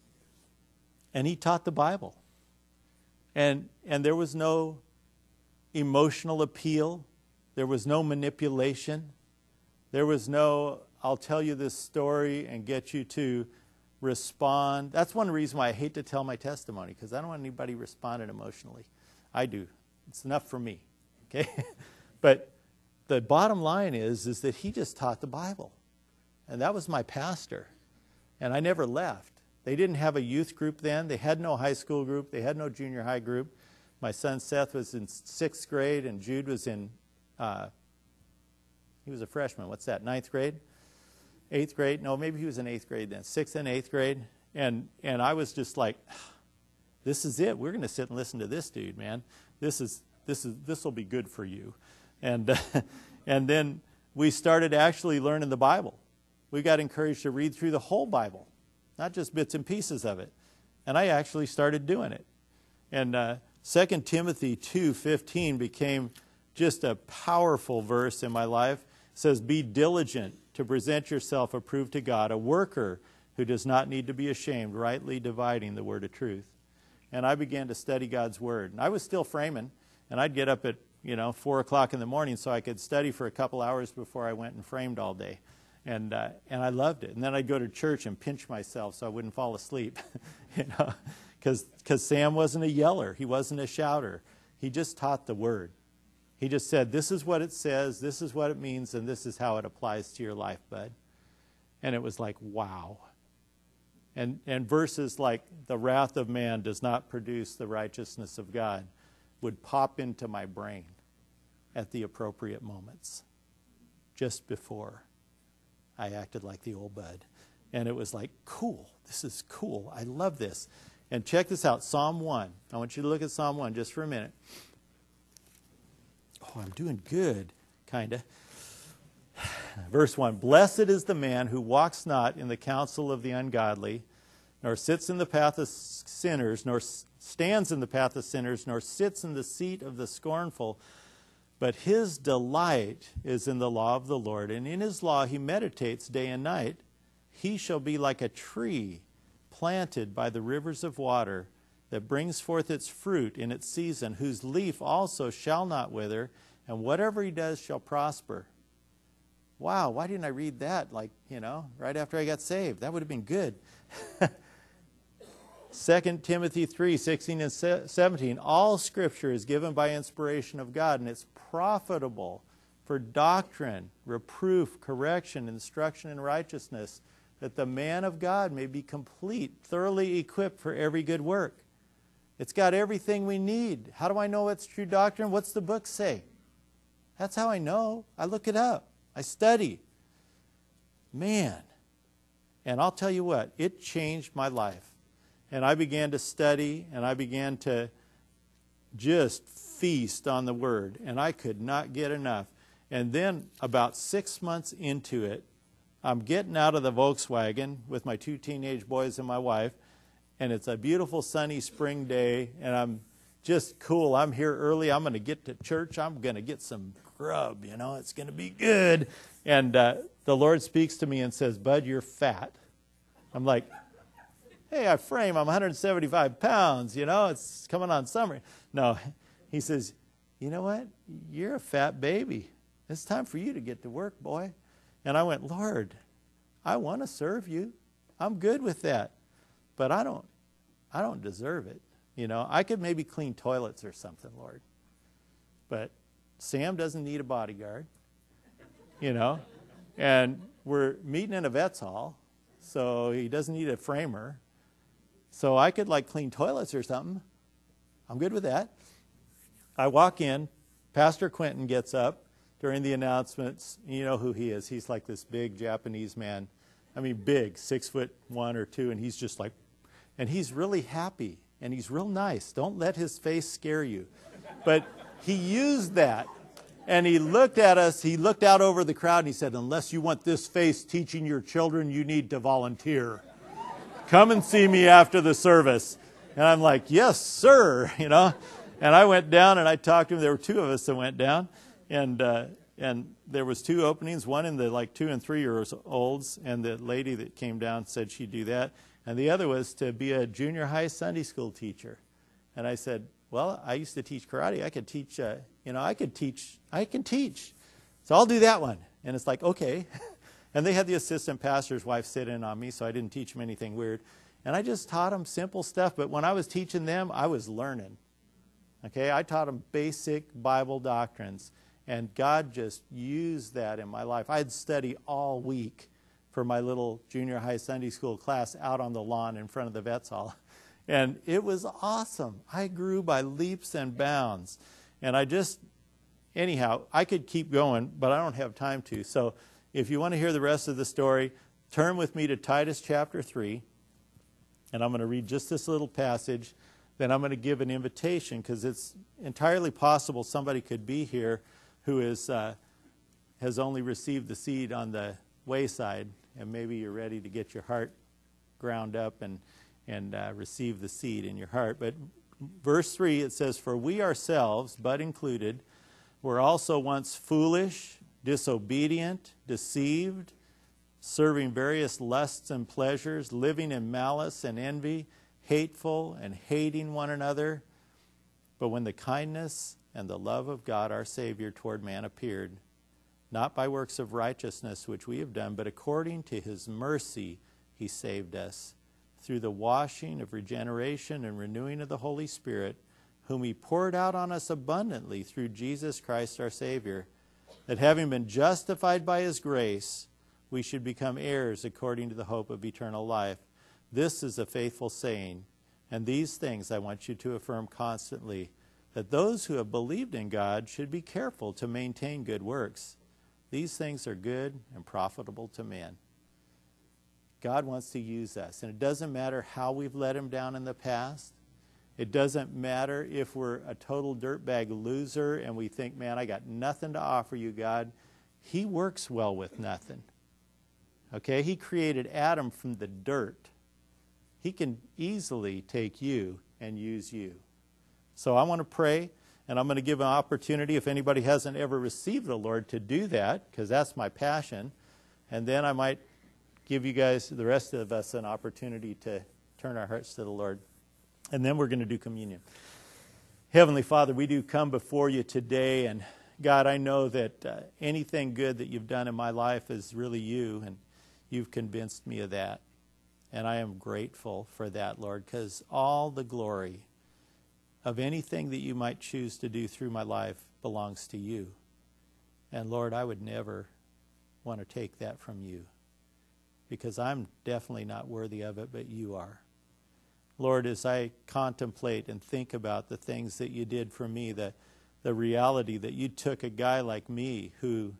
and he taught the Bible. And and there was no emotional appeal. There was no manipulation. There was no, I'll tell you this story and get you to respond. That's one reason why I hate to tell my testimony, because I don't want anybody responding emotionally. I do. It's enough for me. Okay? But the bottom line is, is that he just taught the Bible. And that was my pastor. And I never left. They didn't have a youth group then. They had no high school group. They had no junior high group. My son Seth was in sixth grade, and Jude was in, uh, he was a freshman. What's that, ninth grade? Eighth grade? No, maybe he was in eighth grade then. Sixth and eighth grade. And and I was just like, this is it. We're going to sit and listen to this dude, man. This is this is this will be good for you. And uh, and then we started actually learning the Bible. We got encouraged to read through the whole Bible, not just bits and pieces of it. And I actually started doing it. And uh, Second Timothy two fifteen became just a powerful verse in my life. It says, be diligent to present yourself approved to God, a worker who does not need to be ashamed, rightly dividing the word of truth. And I began to study God's word. And I was still framing, and I'd get up at, you know, four o'clock in the morning so I could study for a couple hours before I went and framed all day. And uh, and I loved it. And then I'd go to church and pinch myself so I wouldn't fall asleep, you know, because because Sam wasn't a yeller. He wasn't a shouter. He just taught the word. He just said, this is what it says, this is what it means, and this is how it applies to your life, bud. And it was like, wow. And and verses like, the wrath of man does not produce the righteousness of God would pop into my brain. at the appropriate moments. Just before I acted like the old bud. And it was like, cool. This is cool. I love this. And check this out, Psalm one. I want you to look at Psalm one just for a minute. Oh, I'm doing good, kind of. Verse one, blessed is the man who walks not in the counsel of the ungodly, nor sits in the path of sinners, nor stands in the path of sinners, nor sits in the seat of the scornful. But his delight is in the law of the Lord, and in his law he meditates day and night. He shall be like a tree planted by the rivers of water, that brings forth its fruit in its season, whose leaf also shall not wither, and whatever he does shall prosper. Wow, why didn't I read that, like, you know, right after I got saved? That would have been good. Second Timothy three, sixteen and seventeen, all Scripture is given by inspiration of God, and it's profitable for doctrine, reproof, correction, instruction in righteousness, that the man of God may be complete, thoroughly equipped for every good work. It's got everything we need. How do I know it's true doctrine? What's the book say? That's how I know. I look it up. I study. Man. And I'll tell you what, it changed my life. And I began to study, and I began to just feast on the Word. And I could not get enough. And then about six months into it, I'm getting out of the Volkswagen with my two teenage boys and my wife, and it's a beautiful sunny spring day, and I'm just cool. I'm here early. I'm going to get to church. I'm going to get some grub, you know. It's going to be good. And uh, the Lord speaks to me and says, Bud, you're fat. I'm like, hey, I frame. I'm one hundred seventy-five pounds, you know. It's coming on summer. No, he says, you know what? You're a fat baby. It's time for you to get to work, boy. And I went, Lord, I want to serve you. I'm good with that. But I don't, I don't deserve it. You know, I could maybe clean toilets or something, Lord. But Sam doesn't need a bodyguard, you know. And we're meeting in a vet's hall, so he doesn't need a framer. So I could, like, clean toilets or something. I'm good with that. I walk in. Pastor Quentin gets up during the announcements. You know who he is. He's like this big Japanese man. I mean, big, six foot one or two, and he's just like, and he's really happy, and he's real nice. Don't let his face scare you. But he used that, and he looked at us. He looked out over the crowd, and he said, unless you want this face teaching your children, you need to volunteer. Come and see me after the service. And I'm like, yes, sir, you know. And I went down, and I talked to him. There were two of us that went down, and uh, and there was two openings, one in the like two and three year olds, and the lady that came down said she'd do that. And the other was to be a junior high Sunday school teacher. And I said, well, I used to teach karate. I could teach, uh, you know, I could teach, I can teach. So I'll do that one. And it's like, okay. And they had the assistant pastor's wife sit in on me, so I didn't teach them anything weird. And I just taught them simple stuff. But when I was teaching them, I was learning. Okay, I taught them basic Bible doctrines. And God just used that in my life. I'd study all week for my little junior high Sunday school class out on the lawn in front of the vet's hall. And it was awesome. I grew by leaps and bounds. And I just, anyhow, I could keep going, but I don't have time to. So if you want to hear the rest of the story, turn with me to Titus chapter three. And I'm going to read just this little passage. Then I'm going to give an invitation, because it's entirely possible somebody could be here who is uh, has only received the seed on the wayside, and maybe you're ready to get your heart ground up and and uh, receive the seed in your heart. But verse three, it says, for we ourselves, but included, were also once foolish, disobedient, deceived, serving various lusts and pleasures, living in malice and envy, hateful and hating one another. But when the kindness and the love of God our Savior toward man appeared, not by works of righteousness which we have done, but according to his mercy he saved us, through the washing of regeneration and renewing of the Holy Spirit, whom he poured out on us abundantly through Jesus Christ our Savior, that having been justified by his grace, we should become heirs according to the hope of eternal life. This is a faithful saying, and these things I want you to affirm constantly, that those who have believed in God should be careful to maintain good works. These things are good and profitable to men. God wants to use us, and it doesn't matter how we've let him down in the past. It doesn't matter if we're a total dirtbag loser and we think, man, I got nothing to offer you, God. He works well with nothing. Okay? He created Adam from the dirt. He can easily take you and use you. So I want to pray, and I'm going to give an opportunity if anybody hasn't ever received the Lord to do that, because that's my passion. And then I might give you guys, the rest of us, an opportunity to turn our hearts to the Lord. And then we're going to do communion. Heavenly Father, we do come before you today, and God, I know that uh, anything good that you've done in my life is really you, and you've convinced me of that. And I am grateful for that, Lord, because all the glory of anything that you might choose to do through my life belongs to you. And Lord, I would never want to take that from you, because I'm definitely not worthy of it, but you are. Lord, as I contemplate and think about the things that you did for me, the, the reality that you took a guy like me who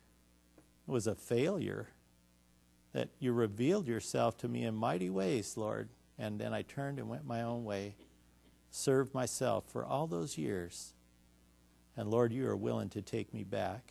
was a failure, that you revealed yourself to me in mighty ways, Lord, and then I turned and went my own way, served myself for all those years. And Lord, you are willing to take me back.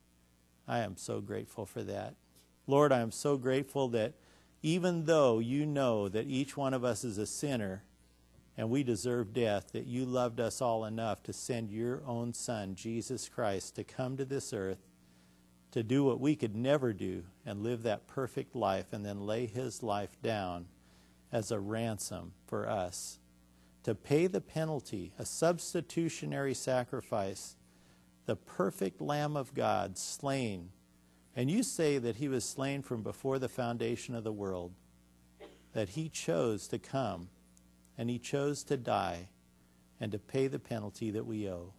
I am so grateful for that. Lord, I am so grateful that even though you know that each one of us is a sinner and we deserve death, that you loved us all enough to send your own Son, Jesus Christ, to come to this earth, to do what we could never do and live that perfect life, and then lay his life down as a ransom for us, to pay the penalty, a substitutionary sacrifice, the perfect Lamb of God slain. And you say that he was slain from before the foundation of the world, that he chose to come and he chose to die and to pay the penalty that we owe.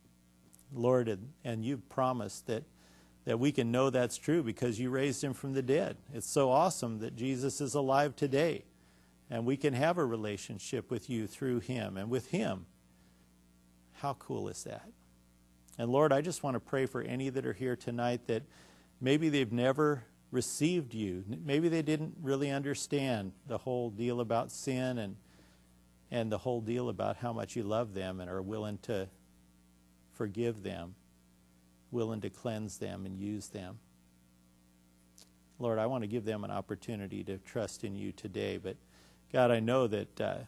Lord, and, and you've promised that, that we can know that's true because you raised him from the dead. It's so awesome that Jesus is alive today, and we can have a relationship with you through him and with him. How cool is that? And Lord, I just want to pray for any that are here tonight that maybe they've never received you. Maybe they didn't really understand the whole deal about sin and and the whole deal about how much you love them and are willing to forgive them, willing to cleanse them and use them. Lord, I want to give them an opportunity to trust in you today. But God, I know that uh,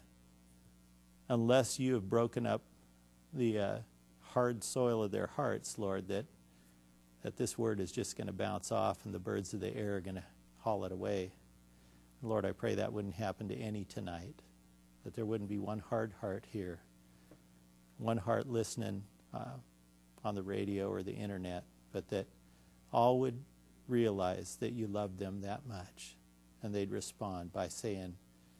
unless you have broken up the uh, hard soil of their hearts, Lord, that that this word is just going to bounce off and the birds of the air are going to haul it away. Lord, I pray that wouldn't happen to any tonight, that there wouldn't be one hard heart here, one heart listening uh, on the radio or the internet, but that all would realize that you love them that much, and they'd respond by saying,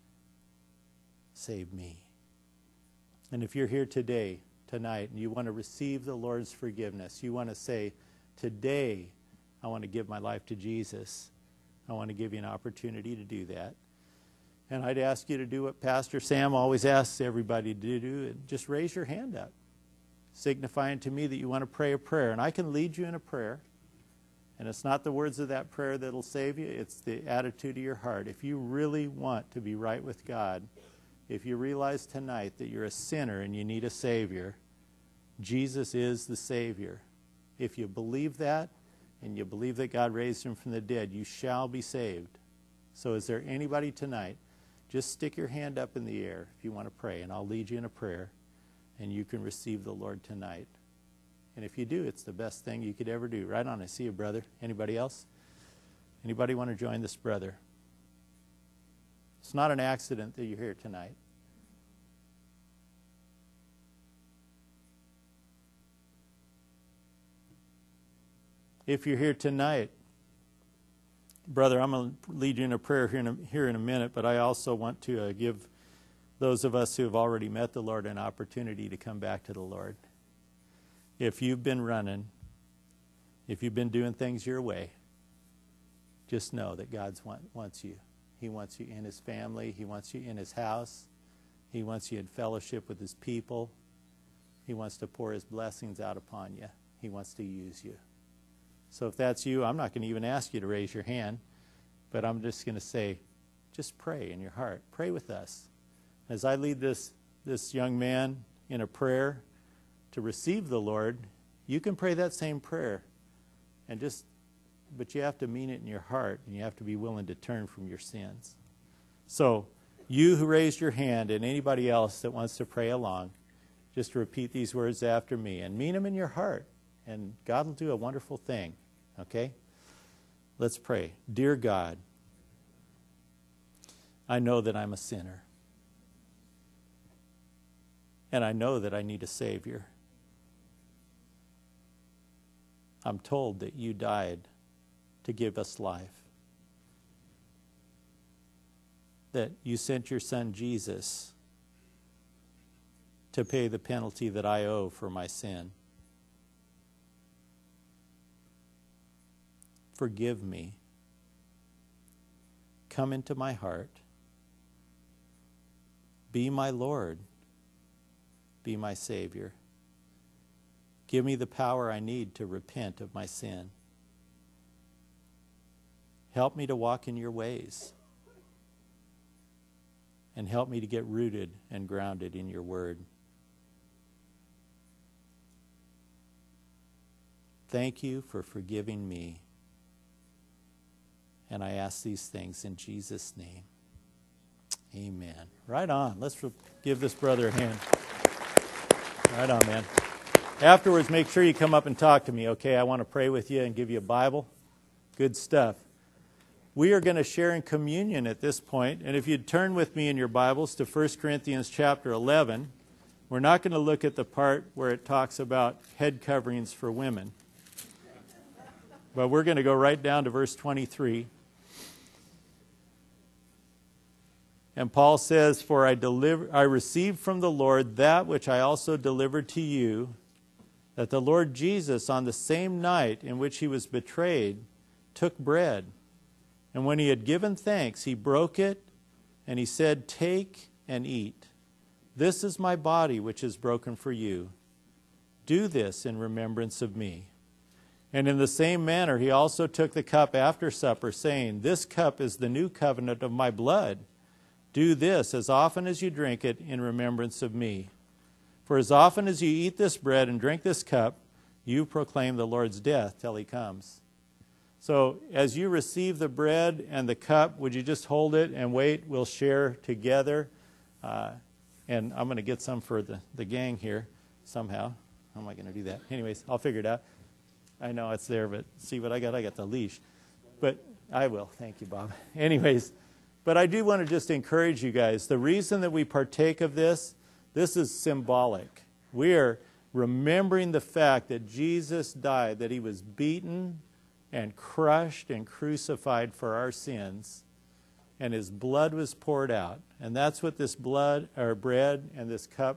save me. And if you're here today, tonight, and you want to receive the Lord's forgiveness, you want to say, today, I want to give my life to Jesus. I want to give you an opportunity to do that. And I'd ask you to do what Pastor Sam always asks everybody to do, and just raise your hand up, signifying to me that you want to pray a prayer. And I can lead you in a prayer. And it's not the words of that prayer that'll save you. It's the attitude of your heart. If you really want to be right with God, if you realize tonight that you're a sinner and you need a Savior, Jesus is the Savior. If you believe that, and you believe that God raised him from the dead, you shall be saved. So is there anybody tonight? Just stick your hand up in the air if you want to pray, and I'll lead you in a prayer, and you can receive the Lord tonight. And if you do, it's the best thing you could ever do. Right on, I see you, brother. Anybody else? Anybody want to join this brother? It's not an accident that you're here tonight. If you're here tonight, brother, I'm going to lead you in a prayer here in a, here in a minute, but I also want to uh, give those of us who have already met the Lord an opportunity to come back to the Lord. If you've been running, if you've been doing things your way, just know that God want, wants you. He wants you in his family. He wants you in his house. He wants you in fellowship with his people. He wants to pour his blessings out upon you. He wants to use you. So if that's you, I'm not going to even ask you to raise your hand, but I'm just going to say, just pray in your heart. Pray with us. As I lead this, this young man in a prayer to receive the Lord, you can pray that same prayer. And just, but you have to mean it in your heart, and you have to be willing to turn from your sins. So, you who raised your hand and anybody else that wants to pray along, just repeat these words after me and mean them in your heart, and God will do a wonderful thing. Okay? Let's pray. Dear God, I know that I'm a sinner. And I know that I need a Savior. I'm told that you died to give us life. That you sent your Son Jesus to pay the penalty that I owe for my sin. Forgive me. Come into my heart. Be my Lord. Be my Savior. Give me the power I need to repent of my sin. Help me to walk in your ways. And help me to get rooted and grounded in your word. Thank you for forgiving me. And I ask these things in Jesus' name. Amen. Right on. Let's give this brother a hand. Right on, man. Afterwards, make sure you come up and talk to me, okay? I want to pray with you and give you a Bible. Good stuff. We are going to share in communion at this point, and if you'd turn with me in your Bibles to First Corinthians chapter eleven, we're not going to look at the part where it talks about head coverings for women, but we're going to go right down to verse twenty-three. And Paul says, For I, deliver, I received from the Lord that which I also delivered to you, that the Lord Jesus, on the same night in which he was betrayed, took bread. And when he had given thanks, he broke it, and he said, Take and eat. This is my body, which is broken for you. Do this in remembrance of me. And in the same manner he also took the cup after supper, saying, This cup is the new covenant of my blood. Do this as often as you drink it in remembrance of me. For as often as you eat this bread and drink this cup, you proclaim the Lord's death till he comes. So as you receive the bread and the cup, would you just hold it and wait? We'll share together. Uh, and I'm going to get some for the, the gang here somehow. How am I going to do that? Anyways, I'll figure it out. I know it's there, but see what I got? I got the leash. But I will. Thank you, Bob. Anyways, but I do want to just encourage you guys. The reason that we partake of this, this is symbolic. We are remembering the fact that Jesus died, that he was beaten and crushed and crucified for our sins, and his blood was poured out. And that's what this blood or bread and this cup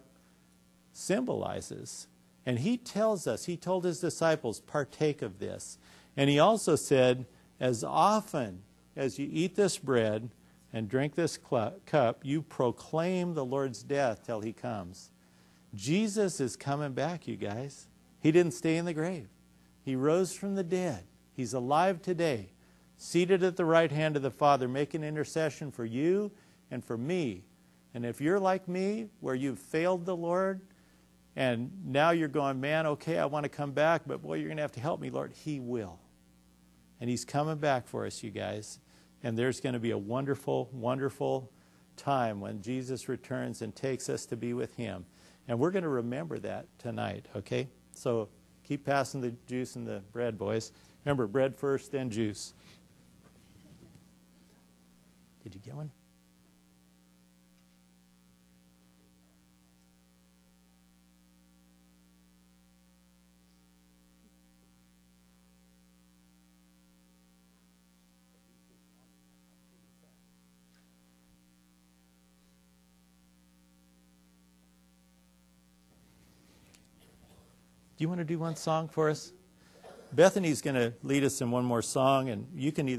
symbolizes. And he tells us, he told his disciples, partake of this. And he also said, as often as you eat this bread and drink this cup, you proclaim the Lord's death till he comes. Jesus is coming back, you guys. He didn't stay in the grave. He rose from the dead. He's alive today, seated at the right hand of the Father, making intercession for you and for me. And if you're like me, where you've failed the Lord, and now you're going, man, okay, I want to come back, but boy, you're going to have to help me, Lord. He will. And he's coming back for us, you guys. And there's going to be a wonderful, wonderful time when Jesus returns and takes us to be with him. And we're going to remember that tonight, okay? So keep passing the juice and the bread, boys. Remember, bread first, then juice. Did you get one? Do you want to do one song for us? Bethany's going to lead us in one more song, and you can either